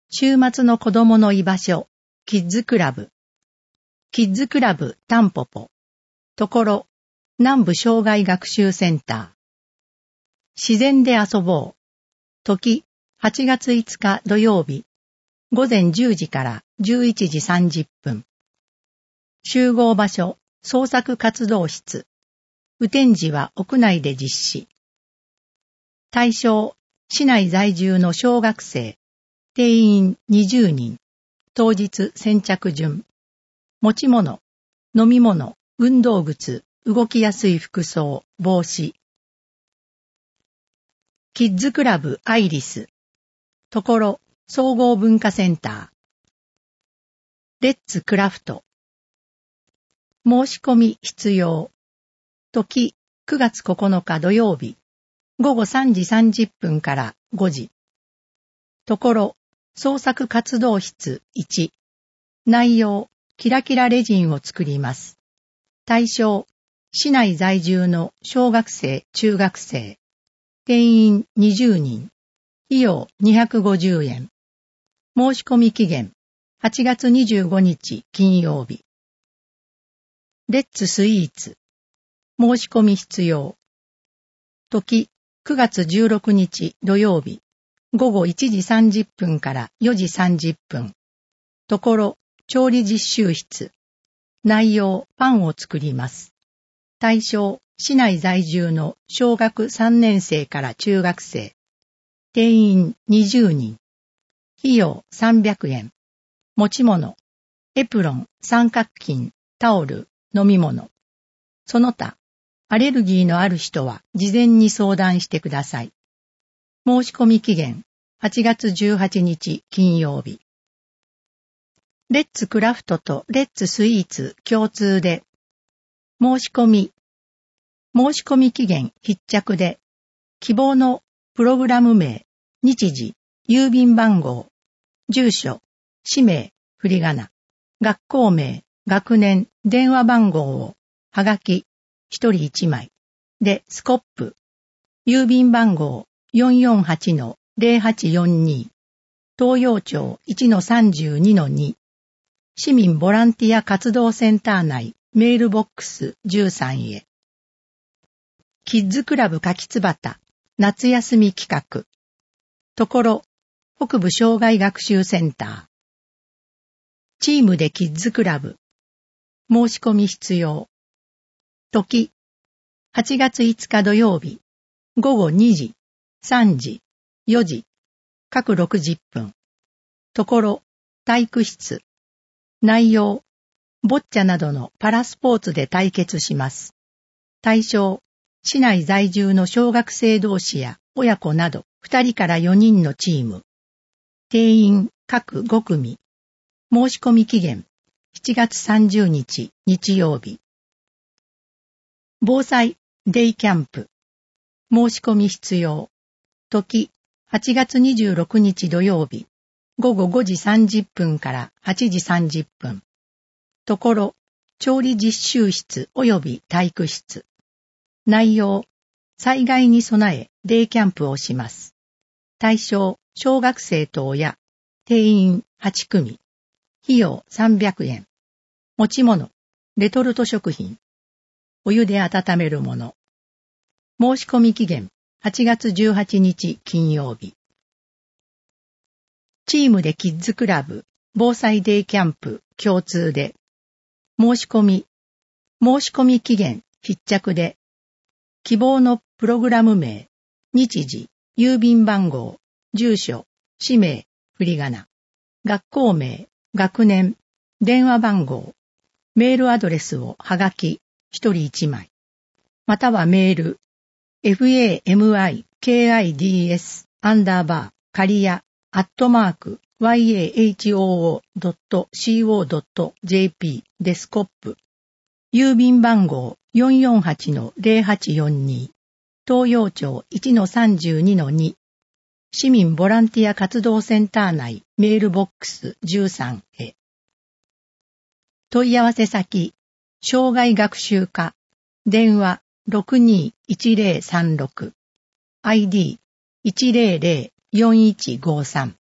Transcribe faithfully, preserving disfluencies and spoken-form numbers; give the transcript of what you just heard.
週末の子供の居場所、キッズクラブ。キッズクラブタンポポ。ところ、南部障害学習センター。自然で遊ぼう。時、はちがついつか土曜日。午前じゅうじからじゅういちじさんじゅっぷん。集合場所、創作活動室。雨天時は屋内で実施。対象、市内在住の小学生。定員にじゅうにん。当日先着順。持ち物、飲み物、運動靴、動きやすい服装、帽子。キッズクラブアイリス。ところ、総合文化センター。レッツクラフト。申し込み必要。時、くがつここのか土曜日。午後さんじさんじゅっぷんからごじ。ところ、創作活動室いち。内容、キラキラレジンを作ります。対象、市内在住の小学生、中学生。定員にじゅうにん。費用にひゃくごじゅうえん。申し込み期限、はちがつにじゅうごにち金曜日。レッツスイーツ。申し込み必要。時、くがつじゅうろくにち土曜日。午後いちじさんじゅっぷんからよじさんじゅっぷん。ところ、調理実習室。内容、パンを作ります。対象、市内在住の小学さんねんせいから中学生。定員にじゅうにん。費用さんびゃくえん。持ち物、エプロン、三角巾、タオル、飲み物。その他、アレルギーのある人は事前に相談してください。申し込み期限、はちがつじゅうはちにち金曜日。レッツクラフトとレッツスイーツ共通で、申し込み、申し込み期限必着で、希望のプログラム名、日時、郵便番号、住所、氏名、振り仮名、学校名、学年、電話番号を、はがき、ひとりいちまい、で、スコップ、郵便番号 よんよんはちのゼロはちよんに、東洋町 いちのさんじゅうにのに、市民ボランティア活動センター内メールボックスじゅうさんへ。キッズクラブ柿つばた夏休み企画。ところ、北部障害学習センター。チームでキッズクラブ。申し込み必要。時、はちがついつか土曜日。午後にじ、さんじ、よじ、各ろくじゅっぷん。ところ、体育室。内容、ボッチャなどのパラスポーツで対決します。対象、市内在住の小学生同士や親子などふたりからよにんのチーム。定員各ごくみ。申し込み期限、しちがつさんじゅうにち日曜日。防災デイキャンプ。申し込み必要。時、はちがつにじゅうろくにち土曜日。午後ごじさんじゅっぷんからはちじさんじゅっぷん。ところ、調理実習室及び体育室。内容、災害に備えデイキャンプをします。対象、小学生と親。定員はちくみ。費用さんびゃくえん。持ち物、レトルト食品。お湯で温めるもの。申し込み期限、はちがつじゅうはちにち金曜日。チームでキッズクラブ、防災デイキャンプ共通で、申し込み、申し込み期限必着で、希望のプログラム名、日時、郵便番号、住所、氏名、振り仮名、学校名、学年、電話番号、メールアドレスをはがき、ひとりいちまい、またはメール、famikIds アンダーバー、仮や、アットマーク、ワイエーエイチオーオードットシーオードットジェーピー でスコップ。郵便番号 よんよんはちのゼロはちよんに、東洋町 いちのさんじゅうにのに、市民ボランティア活動センター内メールボックスじゅうさんへ。問い合わせ先、障害学習課、電話 ろくにいちゼロさんろく、アイディーいちゼロゼロよんいちごさん。